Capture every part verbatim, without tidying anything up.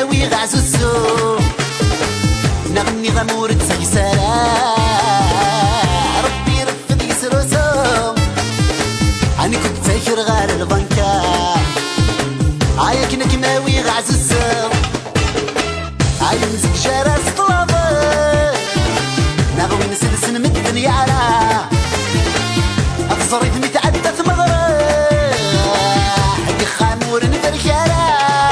كيماوي غعزوزو نغني غمور تسيسارا ربي رفض يسروسو عني كنت تاكر غار البنكا عايا كنا كيماوي غعزوزو عايا نزك جراس طلابا نغوي نسلسل من الدنيا على أفصريت متعدى ثمغرا حق خامور نفركارا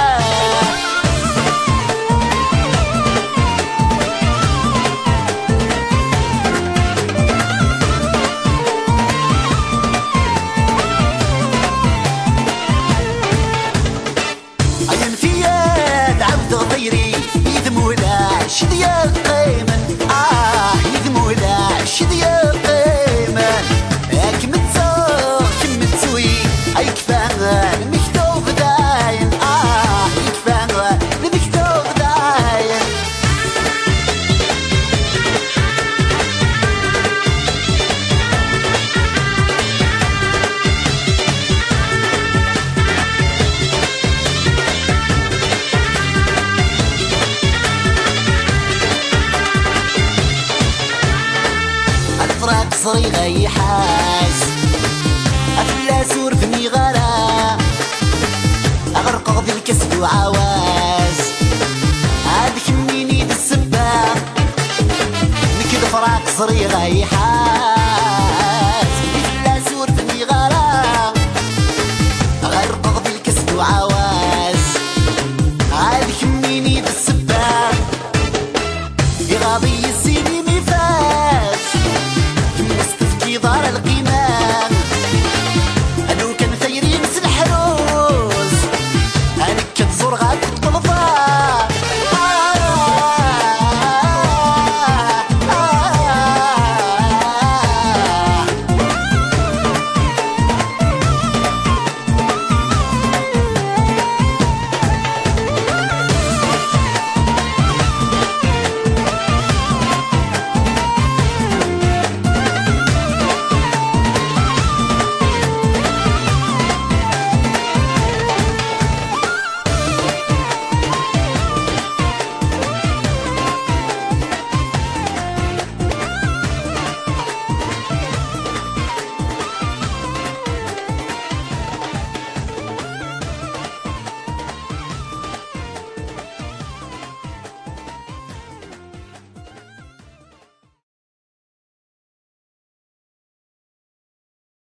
عين فيا دعوت غطيري يذمولا شديا قيمن آه يذمولا شديا قيمن كم تزور كم تسوي أي كفان المكتوب داين آه كفان المكتوب داين الفراق صري غيحاس أفلا سور فني غرا أغرق غضي الكسب وعواز عاد كميني بالسبا نكد فراق صري غيحاس